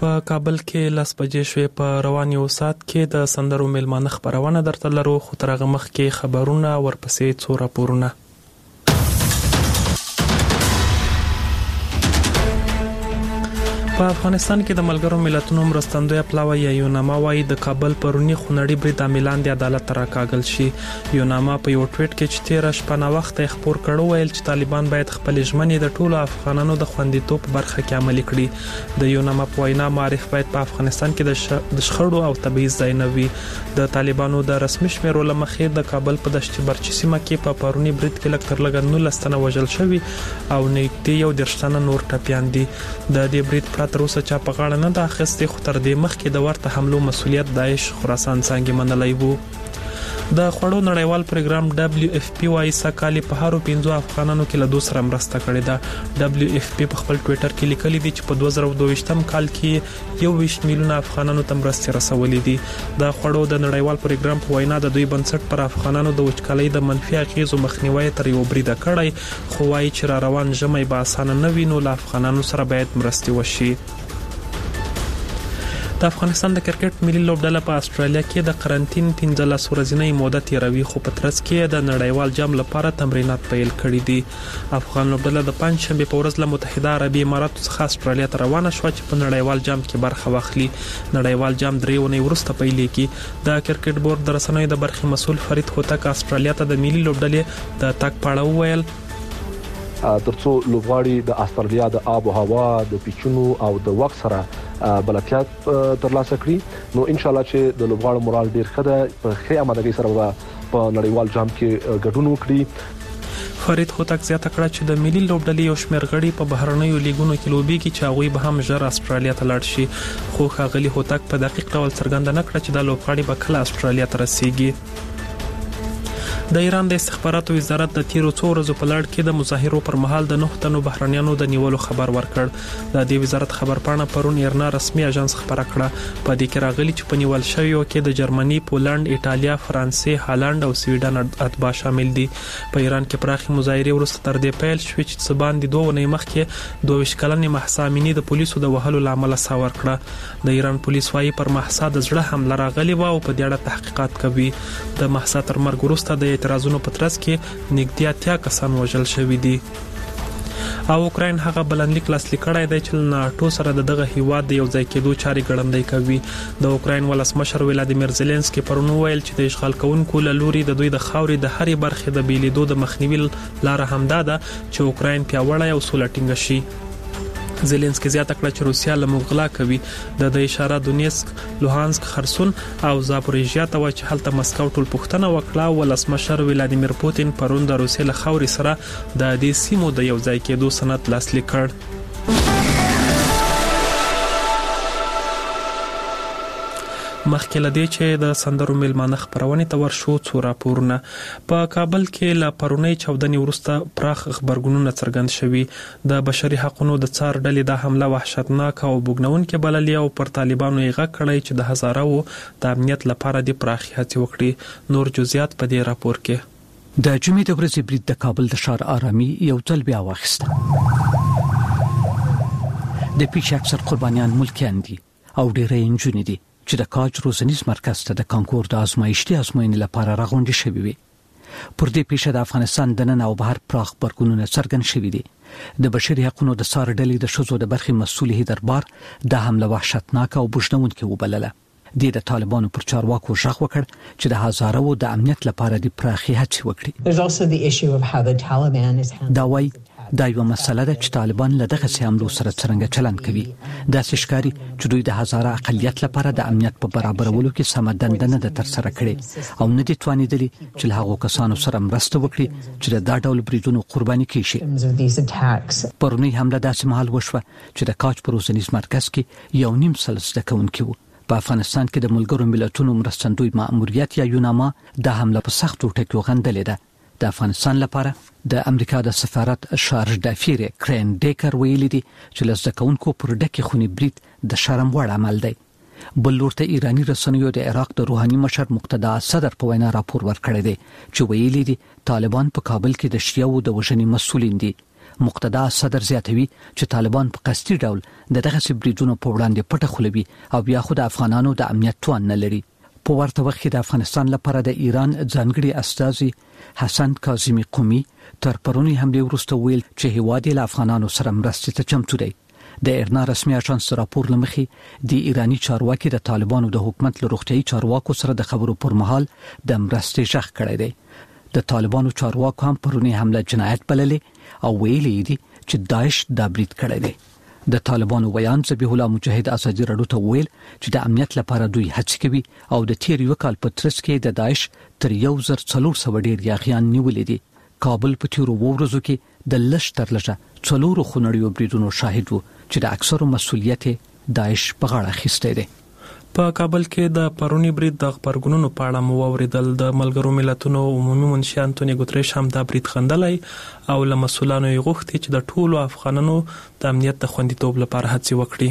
په کابل کې 10 بجې شوې. په روان یو ساعت کې د سندرو میلمانه خبرونه درته لرو، خو تر هغه مخکې خبرونه ورپسې څو راپورونه. په افغانستان کې د ملګرو ملتونو مرستندوی پلاوی یا یوناما وايي د کابل پرونی خونړی برید عاملان د عدالت راکاږل شي. یوناما په یو ټویټ کې چې 13 شپه نه وخت خبر کړو ویل چې طالبان باید خپل ژمنې د ټولو افغانانو د خوندیتوب برخه کې عملي کړي. د یوناما په وینا معرف باید په افغانستان کې د شخړو او تبعیض ځای نه وي. د طالبانو د رسمي شمیرو لمخې د کابل په دشت برچی سیمه کې په پرونی برید کې لږ تر لږه 19 تنه وژل شوي او نږدې 10 تنه نور ټپيان دي. د دې برید تر اوسه چا په غاړه نه د اخیستې، خو تر دې مخکې د ورته حملو مسولیت داعش خراسان څنګه منلای وو. د خوړو نړیوال پروګرام WFP وايي سکهالی په هارو 15 افغانانو کې له دوه سره مرسته کړې ده. WFP په خپل ټوئیټر کې لیکلي دي چې په 2022م کال کې 21 میلیونه افغانانو ته مرستې رسولې دي. د خوړو د نړیوال پروګرام په وینا د دوی بنسټ پر افغانانو د وچکالۍ د منفي اغیزو مخنیوي تر یو بریده کړی، خو وايي چې را روان ژمی به اسانه نه وي، نو له افغانانو سره باید مرستې وشي. د افغانستان د کرکټ ملي لوبډله په استرالیا کې د قرنټین 15 ورځې موده تیروي، خو په ترڅ کې د نړیوال جام لپاره تمرینات پیل کړي دي. افغان لوبډله د پنځشنبه په ورځ له متحده عربي اماراتو څخه استرالیا ته روانه شوه چې په نړیوال جام کې برخه واخلي. نړیوال جام 3 ونې وروسته پیلېږي. د کرکټ بورډ د رسنیو د برخې مسؤل فرید هوتک استرالیا ته د ملي لوبډلې د تګ په اړه وویل ترڅو لوبغاړي د استرالیا د آب او هوا د پیچونو او د وخت سره بلدتیا ترلاسه کړي، نو ان شاء الله چې د لوبغاړو مورال ډیر ښه ده، په ښه آمادګۍ سره په نړیوال جام کې ګډون وکړي. فرید هوتک زیاته کړه چې د ملي لوبډلې یو شمېر غړي په بهرنیو لیګونو کې لوبېږي چې هغوی به هم ژر استرالیا ته لاړ شي، خو ښاغلي هوتک په دقیق ډول څرګنده نه کړه چې دا لوبغاړي به کله استرالیا ته رسیږي. د ایران د استخباراتو وزارت د تیرو څو ورځو په لړ کې د مظاهرو پر مهال د 9 تنو بهرنیانو د نیولو خبر ورکړ. د دې وزارت خبرپاڼه پرون ایرنا رسمي اژانس خبره کړه. په دې کې راغلي چې په نیول شویو کې د جرمني، پولند، ایټالیا، فرانسې، هالند او سویډن اتباع شامل دي. په ایران کې پراخي مظاهرې وروسته تر دې پیل شوې چې سبان د 2 ونې مخکې 22 کلنې مهسا امینی د پولیسو د وهلو لامل ساور کړه. د ایران پولیس وايي پر مهسا د زړه حمله راغلي و او په دې اړه تحقیقات کوي. د مهسا تر مرګ وروسته د اعتراضونو په ترڅ کې نږدې 80 کسان وژل شوي دي. او اوکراین هغه بلندلیک لاسلیک کړی دی چې ناتو سره دغه هیواد د یو ځای کېدو چارې ګړندۍ کوي. د اوکراین ولسمشر ولادیمیر زيلنسکي پرون ویل چې د اشغال کوونکو له لوري د دوی د خاورې د هرې برخې د بیلیدو د مخنیوي لاره همدا ده چې اوکراین پیاوړی او سوله ټینګه شي. زيلنسکي زیاته کړه چې روسیا له مغلا کوي. د اشاره دونیسک، لوهانسک، خرسون او زاپوریژیا ته و چې هلته مسکو ټول پښتنه وکړه. ولسمشر ولادیمیر پوتین پرون د روسیې له خاورې سره د دې سیمو د یو ځای کېدو سند لاسلیک کړ. مخکې لدې چې د سندرو میلمانه خبرونه ته ورشو څو راپورونه. په کابل کې لا پرونی 14 ورسته پراخ خبرګونونه څرګند شوي. د بشري حقوقو د څار ډلې د حمله وحشتناک او بوګنونکې بللې او پر طالبانو یې غږ کړی چې د هزارو د امنیت لپاره د پراخي هڅې وکړي. نور جزئیات په دې راپور کې. د جمعې د ورځې برید د کابل د ښار آرامي یو ځل بیا واخیسته. د پیښې اکثر قربانیان ملکیان دي او ډېری نجونې دي چې د کاج روزنیز مرکز ته د کانکور د ازمایښتي ازموینې لپاره راغونډې شوې وي. پر دې پیښه د افغانستان دننه او بهر پراخ غبرګونونه څرګند شوي دي. د بشري حقوقو د څار ډلې د ښځو د برخې مسؤل هیدربار د حمله وحشتناک او بوږنونکې وبلله. د طالبانو پر چارواکو ژغ وکړ چې د هزارو د امنیت لپاره د پراخي هڅې وکړي. دا وايي دا یو مسله ده چې طالبان له دغه حملو سره څنګه چلند کوي. دا ښکاري چې دوی د هزاره اقلیت لپاره د امنیت په برابرولو کې سم دنده نه تر سره کړي او نه دي توانیدلي چې له هغو کسانو سره مرسته وکړي چې دا ډول بریدونو قرباني کیږي. پرونی حمله داسې مهال وشوه چې د کاج په روزنیز مرکز کې 1.5 سل زده کوونکي وو. په افغانستان کې د ملګرو ملتونو مرستندوی مأموریت یا یوناما د حمله په سختو ټکو غندلې ده. د افغانستان لپاره د امریکا د سفارت شارج دافیر کرین ډیکر ویلي دي چې لزده کوونکو پر ډکه خونی برید د شرم وړ عمل دی. بل لورته ایرانی رسنیو د عراق د روحاني مشر مقتدا صدر په وینا راپور ورکړی دی چې ویلي دي طالبان په کابل کې د شیعو د وژنې مسؤلین دي. مقتدا صدر زیاتوي چې طالبان په قصدي ډول دغه سبریجونو په وړاندې پټه خلوي او بیا خو د افغانانو د امنیت توان نه لري. په ورته وخت کې د افغانستان لپاره د ایران ځانګړي استازي حسن کاظمی قومي تر پرونی حمله وروسته ویل چې هیواد له افغانانو سره مرستې ته چمتو دی. د ایرنا رسمي اژانس راپور لمخي د ایرانی چارواکي د طالبانو د حکومت له روغتيایي چارواکو سره د خبرو پر مهال د مرستې ژغ کړی دی. د طالبانو چارواکو هم پرونی حمله جنایت بللې او ویلي دي چې داعش دا برید کړی دی. د طالبانو ویان ذبیح الله مجاهد ازادي رادیو ته ویل چې د امنیت لپاره دوی هڅه کوي او د تیر یو کال په ترڅ کې د داعش تر 1400 ډیر یاغیان نیولې دي. کابل په تیر ورځو کې د لږ تر لږه 4 خونړیو بریدونو شاهد وو چې د اکثرو مسؤلیت داعش په غاړه اخیستی دی. په کابل کې د پرونی برید د خبرګونونو په اړه مو اوریدل. د ملګرو ملتونو عمومي منشي انټونی ګوتریش هم دا برید خندلای او له مسولانو یې غوښتي چې د ټولو افغانانو د امنیت د خوندیتوب لپاره هڅې وکړي.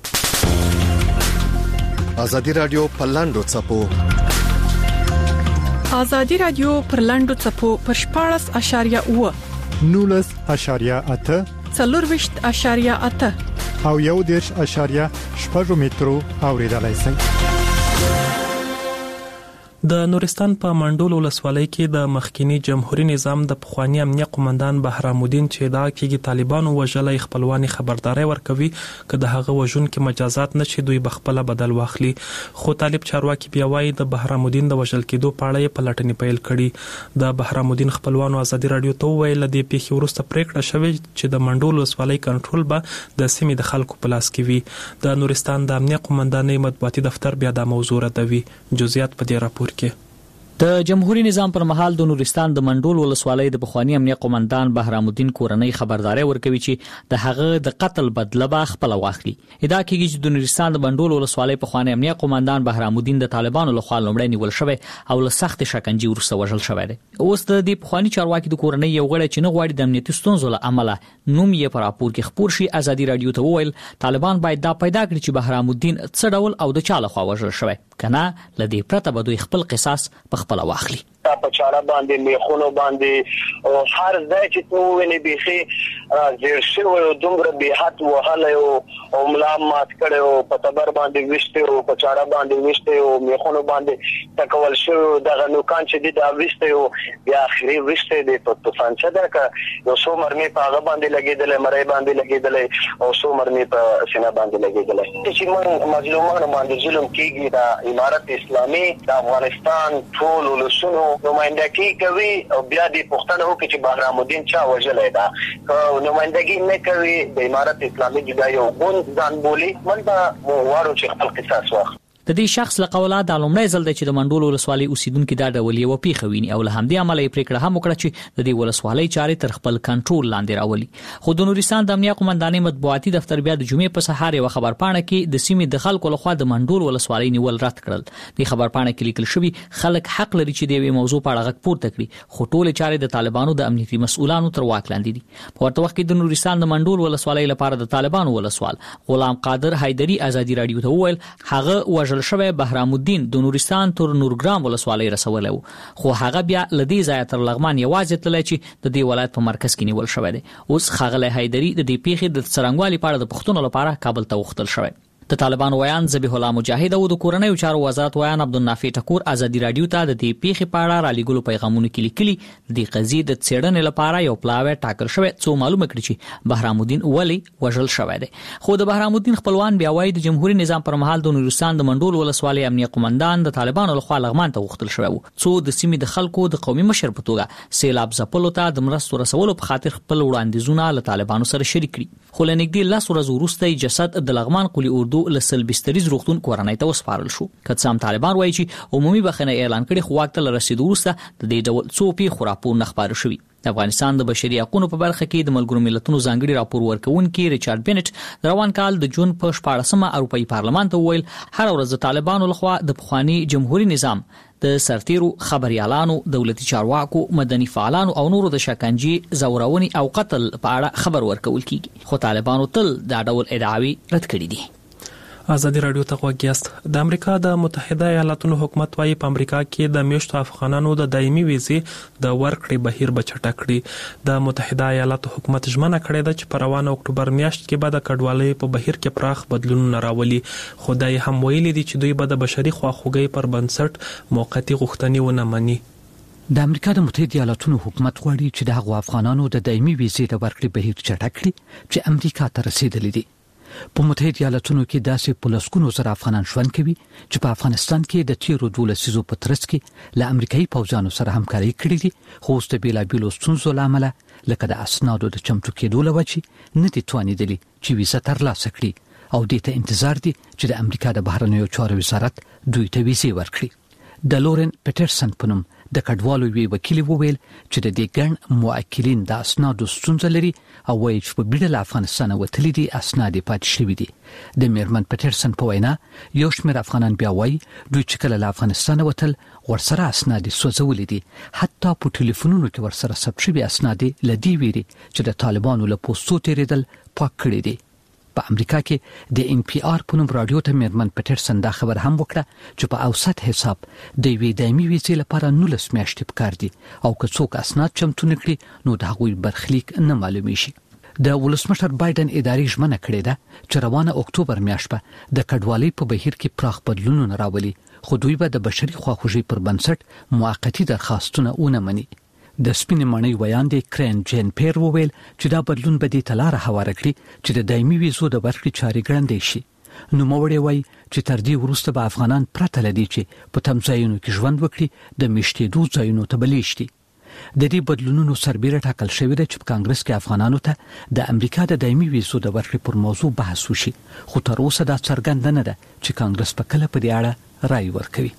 ازادي رادیو په لاندو چپو ازادي رادیو پر لاندو چپو پر 14.8 19.8 4.8 او 1.8 مترو اوریدلای شئ. د نورستان په منډول ولسوالۍ کې د مخکینی جمهوریت نظام د پخوانی امنیه قومندان بهرام الدین چې دا کېږي طالبانو وژلې خپلواني خبرداري ورکوي که د هغه وژون کې مجازات نشي دوی بخپله بدل واخلي. خو طالب چارواکي بیا وایي د بهرام الدین د وژل کېدو په اړه په لټنې پیل کړي. د بهرام الدین خپلوانو ازادي رادیو ته ویل د پیښې وروسته پریکړه شوې چې د منډول ولسوالۍ کنټرول به د سیمې د خلکو په لاس کې وي. د نورستان د امنیه قومندانۍ مطبوعاتي دفتر بیا د موضوع ردوي. جزئیات په دې راپور د جمهوریت نظام پر مهال د نورستان د منډول ولسوالۍ د بخوانی امنیه قومندان بهرام الدین کورنۍ خبرداري ورکوي چې د هغه د قتل بدله به خپل واخلي. ادعا کیږي چې د نورستان د منډول ولسوالۍ بخوانی امنیه قومندان بهرام الدین د طالبانو لخوا لومړی نیول شوی او له سخت شکنجې وروسته وژل شوی دی. اوس د دې بخوانی چارواکي د کورنۍ یو غړی چې نه غواړي د امنیتي ستونزو له امله نوم یې پر راپور کې خپور شي ازادي رادیو ته وویل طالبان باید دا پیدا کړي چې بهرام الدین څه ډول او د چا لخوا وژل شوی کنه لدې پرته به دوی خپل قصاص په خپل واخلي. په چاړه باندې میخونو باندې او هر ځای چې نو ونی بيخي زیر شو دومره به حد وهله او ملام مات کړو په تبر باندې وشته او په چاړه باندې وشته او میخونو باندې تکول شو دغه نوکان چې دا وشته او بیا اخري وشته د په طوفان څخه دا یو څو مرمي په هغه باندې لګیدل مړی باندې لګیدل او څو مرمي په سینه باندې لګیدل چې موږ مظلومانو باندې ظلم کیږي د امارت اسلامي د افغانستان ټول ولسونو نمائندګي کوي او بیا د پښتنو کې چې بهرام الدین چا وژلې ده که نمائندګي نه کوي د امارت اسلامي جدا یو ګوند ځان بولی منځه وارو چې خپل قصاص واخلي. د دې شخص له قوله د لومړی ځل چې د منډول ولسوالۍ اوسیدونکو دا ډول یو پیښه ویني او له همدې عمله یې پریکړه هم وکړه چې د دې ولسوالۍ چارې تر خپل کنټرول لاندې راولي. خو د نورستان د امنیه قومندانۍ مطبوعاتي دفتر بیا د جمعې په سهار یو خبرپاڼه کې د سیمې د خلکو لخوا د منډول ولسوالۍ نیول رد کړل. د خبرپاڼه کې لیکل شوی خلک حق لري چې د یوې موضوع په اړه غږ پورته کړي خو ټول چارې د طالبانو د امنیتي مسؤلانو تر واک لاندې دي. په ورته وخت کې د نورستان د منډول ولسوالۍ لپاره د طالبانو ولسوال غلام قادر حیدری ازادي رادیو ته وویل هغه وژل شوی بهرام الدین د نورستان تر نورګرام ولسوالۍ رسولو خو هغه بیا لدی ځای تر لغمان یوازې تللی چې د دې ولایت په مرکز کې نیول شوی دی. اوس ښاغلی حیدری د دې پیښې د څرنګوالي په اړه د پښتنو لپاره کابل ته وختل شوی. د طالبانو ویان ذبیح الله مجاهد او د کورنۍ چارو وزارت ویان عبدالنافع ټکور ازادي رادیو ته د دې پیښې په اړه را لېږلو پیغامونو کې لیکلي د قضیې د څېړنې لپاره یو پلاوی ټاکل شوی څو معلومه کړي چې بهرام الدین ولې وژل شوی دی. خو د بهرام الدین خپلوان بیا وایي د جمهوریت نظام پر مهال د نورستان د منډول ولسوالۍ امنیه قومندان د طالبانو لخوا لغمان ته وختل شوی و څو د سیمې د خلکو د قومي مشر په توګه سیلاب ځپلو ته د مرستو رسولو په خاطر خپل وړاندیزونه له طالبانو سره شریک کړي. خو له نږدې 10 ورځې وروسته جسد د لغمان قلی اردو له سلبستري روغتون کورنۍ ته وسپارل شو. کڅام طالبان وایي چې عمومي بخښنه اعلان کړي خو واک ته رسیدو وروسته د دې ډول څو پیښو راپور نه خبر شوی. د افغانستان د بشري حقوقو په برخه کې د ملګرو ملتونو ځانګړي راپور ورکونکي ریچارډ بینټ د روان کال د جون په 14مه اروپאי پارلمان ته ویل هر ورځ د طالبانو لخوا د پخوانی جمهوریت نظام د سرتیرو خبريالانو دولتي چارواکو مدني فعالانو او نورو د شکنجې زورونی او قتل په اړه خبر ورکول کیږي خو طالبانو تل دا ډول ادعاوی رد کړي دي. ازادي رادیو ته غوږ یاست. د امریکا د متحده ایالاتونو حکومت وايي په امریکا کې د میشتو افغانانو د دایمي ویزې د ورکړې بهیر بچټ کړي. د متحده ایالاتو حکومت ژمنه کړې ده چې په روانه اکتوبر میاشت کې به د کډوالۍ په بهیر کې پراخ بدلونونه راولي. خدای هم ویلي دي چې دوی به د بشري خواخوږۍ پر بنسټ موقتی غوښتنې ونه مني. د امریکا د متحده ایالاتونو حکومت غواړي چې د هغو افغانانو د دایمي ویزې د ورکړې بهیر چټک کړي چې امریکا ته رسیدلي دي. په متحده ایالاتونو کې داسې پلسکونو زر افغانان ژوند کوي چې په افغانستان کې د تیرو 12 لسیزو په ترڅ کې له امریکایي پوځانو سره همکاري کړې دي، خو د بیلابیلو ستونزو له امله لکه د اسنادو د چمتو کېدو له وجې نه دي توانیدلي چې ویزه ترلاسه کړي او دې ته انتظار دي چې د امریکا د بهرنیو چارو وزارت دوی ته ویزې ورکړي. د لورن پیټرسن په نوم د کډوالو وی وکیل وویل چې د دې ګڼ موکلین د اسنادو ستونزه لري او وايي چې په بیړه له افغانستان وتلي دي اسناد پاتې شوي دي. د میرمن پیټرسن په وینا یو شمېر افغانان بیا وايي دوی چې کله له افغانستان وتل ورسره اسناد سوځولي دي، حتی په ټلیفونونو کې ورسره ثبت شوي اسناد لدی ویري چې د طالبانو له پوسټو تیریدل پاک کړی دي. په امریکا کې د NPR په نوم رادیو ته میرمن پیټرسن دا خبر هم وکړه چې په اوسط حساب د وی دایمي ویزې لپاره 19 میاشتې پکار دي او که څوک اسناد چمتو نکړي نو د هغوی برخلیک نه معلومي شي. د ولسمشر بایدن ادارې ژمنه کړې ده چې روانه اکتوبر میاشت به د کډوالۍ په بهیر کې پراخ بدلونونه راولي، خو دوی به د بشري خواخوږۍ پر بنسټ موقتی درخواستونه ونه مني. د سپینې ماڼۍ ویاندې کرین جین پیر وویل چې دا بدلون به د تلاره هواره کړي چې د دایمي ویزو د ورکړې چارې ګړندې شي. نو موړې وایي چې تر دې وروسته به افغانان پرته لدی چې په تم ځایونو کې ژوند وکړي د میشتېدو ځایونو ته بلیشتي. د دې بدلونونو سربېره ټاکل شوې ده چې په کانګرس کې افغانانو ته د امریکا د دایمي ویزو د ورکړې پر موضوع بحث وشي، خو تر اوسه دا څرګنده نه ده چې کانګرس په کله په دې اړه رائے ورکوي.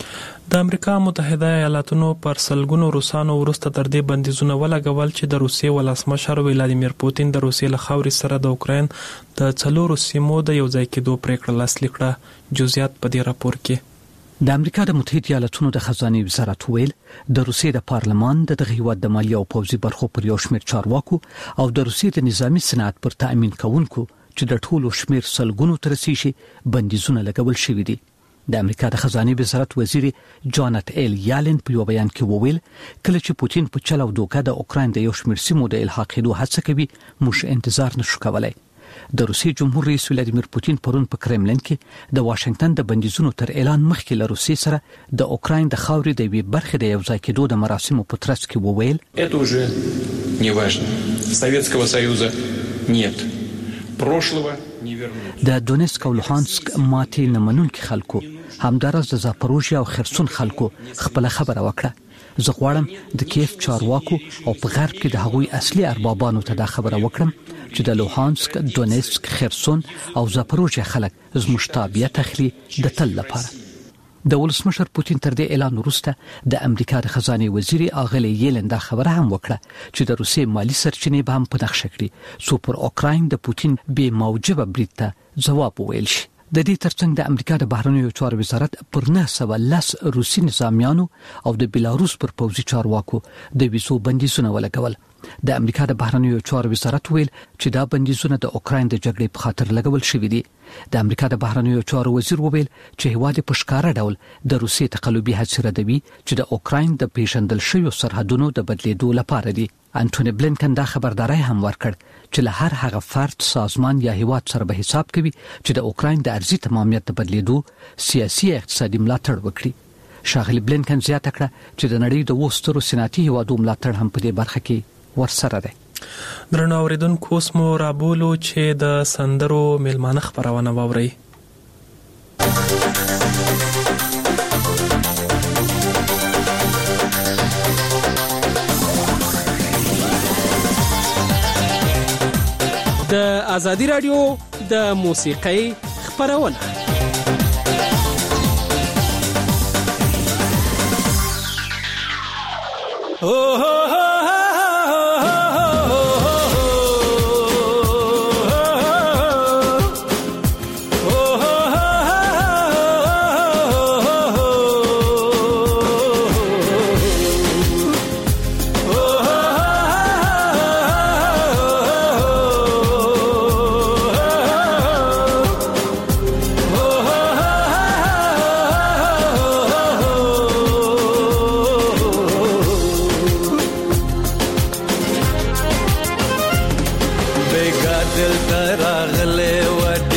د امریکا متحده ایالاتونو پر سلګونو روسانو ورسته تر دې بندیزونه ولګول چې د روسیې ولسمشر ولادیمیر پوتین د روسیې له خاورې سره د اوکراین د 4 سیمو د یو ځای کېدو پریکړه لاسلیک کړه. جزئیات په دې راپور کې. د امریکا د متحده ایالاتونو د خزانه وزارت ویل د روسیې د پارلمان د هیواد د مالیه او پوځي برخو پر یو شمېر چارواکو او د روسیې د نظامی صنعت پر تأمین کوونکو چې د ټولو شمېر سلګونو تر رسیدي بندیزونه لګول شوي دي. د امریکا د خزانه وزارت وزیر جانت ایل یالن په یو بیان کې وویل کله چې پوتین په چل او دوکه د اوکراین د یو شمېر سیمو د الحاقېدو هڅه کوي موږ انتظار نشو کولای. د روسیې جمهور رئیس ولادیمیر پوتین پرون په کرملین کې د واشنگټن د بندیزونو تر اعلان مخکې له روسیې سره د اوکراین د خاورې د یوې برخې د یو ځای کېدو د مراسمو په ترڅ کې وویل это уже не важно Советского Союза нет прошлого не вернуть. د دونیسک او لوهانسک ماتې نمنونکو خلکو همدارس د زاپروژیا او خرسون خلکو خپل خبره وکړه. زه غواړم د کیف چارواکو او په غرب کې د هغوی اصلي اربابانو ته دا خبره وکړم چې د لوهانسک، دونیسک، خرسون او زاپروژیا خلک زموږ تابعیت اخلي د تل لپاره. د ولسمشر پوتین تر دې اعلان وروسته د امریکا د خزانه وزیر اغلی یلن دا خبره هم وکړه چې د روسیې مالی سرچینې به هم په نقشه کړي څو پر اوکراین د پوتین بې موجبه برید ته ځواب وویل شي. د دې ترڅنګ د امریکا د بهرنیو چارو وزارت پر 910 روسي نظامیانو او د بیلاروس پر پوځي چارواکو د ویزو بندیزونه ولګول. د امریکا د بهرنیو چارو وزارت ویل چې دا بندیزونه د اوکراین د جګړې په خاطر لګول شوي دي. د امریکا د بهرنیو چارو وزیر وویل چې هیواد په ښکاره ډول د روسیې تقلبي هڅې ردوي چې د اوکراین د پیژندل شویو سرحدونو د بدلیدو لپاره دي. انټونی بلینکن دا خبرداري هم ورکړ چې له هر هغه فرد، سازمان یا هیواد سره به حساب کوي چې د اوکراین د ارضي تمامیت د بدلیدو سیاسي اقتصادي ملاتړ وکړي. ښاغلي بلینکن زیاته کړه چې د نړۍ د وسترو صنعتي هیوادو ملاتړ هم په دې برخه کې ورسره ده. درنو اوریدونکو اوس مو رابولو چې د سندرو میلمانه خبرونه واورئ. د ازادي رادیو د موسیقۍ خبرونه. Oh, oh, oh.